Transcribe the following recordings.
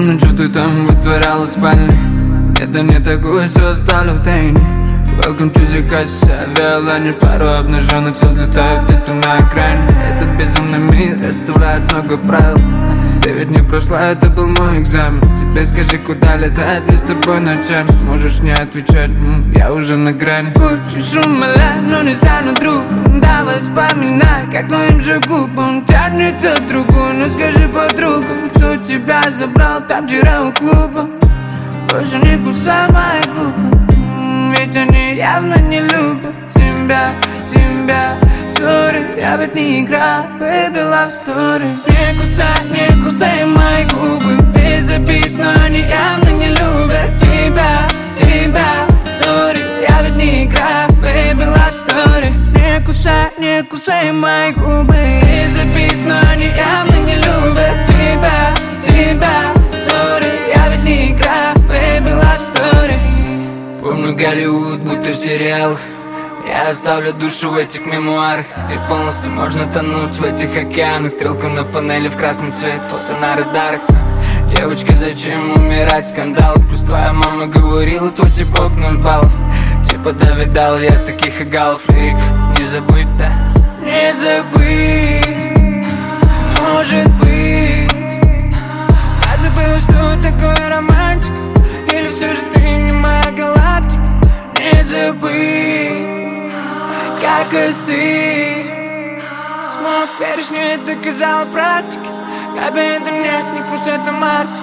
помню, что ты там вытворяла в спальне. Это не такое, все оставлю в тайне. Welcome to the house, авиалайнер. Пару обнаженных тел взлетают где-то на экране. Этот безумный мир оставляет много правил. Ты ведь не прошла, это был мой экзамен. Теперь скажи, куда летать, без тобой ночами. Можешь не отвечать, я уже на грани. Хочешь умолять, но не стану другом. Давай вспоминай, как твоим же губам тянется другой. Но скажи подругам, кто тебя забрал там вчера у клуба. Больше не кусай мои губы, ведь они явно не любят тебя. Sorry, я ведь не играю, baby, love story. Не кусай мои губы, без обид, но они явно не любят тебя. Sorry, я ведь не играю, baby, love story. Не кусай мои губы, без обид, но они явно не любят тебя. Sorry, я ведь не играю, baby, love story. Помню Голливуд, будто в сериалах. Я оставлю душу в этих мемуарах. И полностью можно тонуть в этих океанах. Стрелку на панели в красный цвет, фото на радарах. Девочка, зачем умирать в скандалах? Плюс твоя мама говорила, твой типок 0 баллов. Типа да, видал я таких игалов. Лирик, не забыть, да? Не забыть, может быть. Я забыл, что такое романтик. Или все же ты не моя галактика. Не забыть, как остыть. Смог перешней, доказала практика. Тебе это нет, не кусай, это мартик.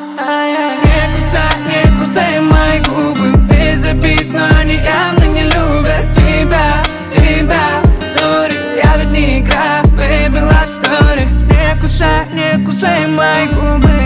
Не кусай мои губы, без обид, но они явно не любят тебя. Sorry, я ведь не играю, baby, love story. Не кусай мои губы.